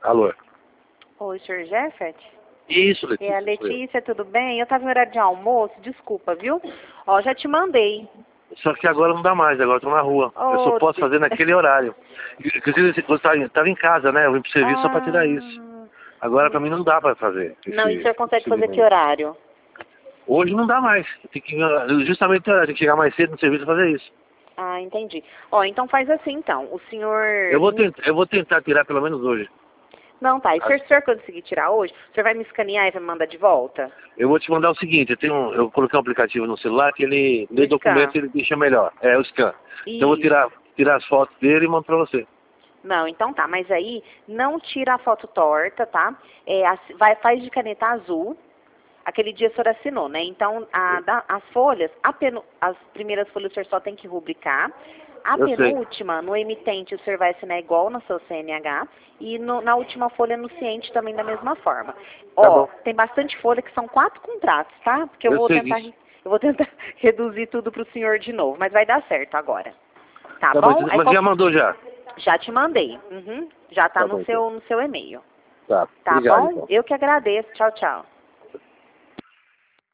Alô? Oi, senhor Jeffet? Isso, Letícia. É a Letícia, tudo bem? Eu tava em horário de almoço, desculpa, viu? Ó, já te mandei. Só que agora não dá mais, agora eu tô na rua. Eu só Ô, posso fazer naquele horário. Inclusive, você estava em casa, né? Eu vim pro serviço só pra tirar isso. Agora pra mim não dá pra fazer. Não, e o senhor consegue fazer que segmento. horário? Hoje não dá mais. Tem que, justamente tem que chegar mais cedo no serviço pra fazer isso. Ah, entendi. Ó, então faz assim, então. O senhor... Eu vou tentar tirar pelo menos hoje. Não, tá. E se o senhor conseguir tirar hoje, o senhor vai me escanear e vai me mandar de volta? Eu vou te mandar o seguinte, eu coloquei um aplicativo no celular que ele, no documento, ele deixa melhor. É o scan. Então eu vou tirar as fotos dele e mando pra você. Não, então tá. Mas aí, não tira a foto torta, tá? Faz de caneta azul. Aquele dia o senhor assinou, né? Então, as folhas, as primeiras folhas o senhor só tem que rubricar. A penúltima, no emitente, o senhor vai assinar igual no seu CNH. E na última folha, no ciente, também da mesma forma. Ó, tem bastante folha que são 4 contratos, tá? Porque eu vou tentar reduzir tudo pro senhor de novo. Mas vai dar certo agora. Tá bom? Mas já mandou já? Já te mandei. Já tá, no seu e-mail. Tá Tá obrigado, bom? então. Eu que agradeço. Tchau, tchau.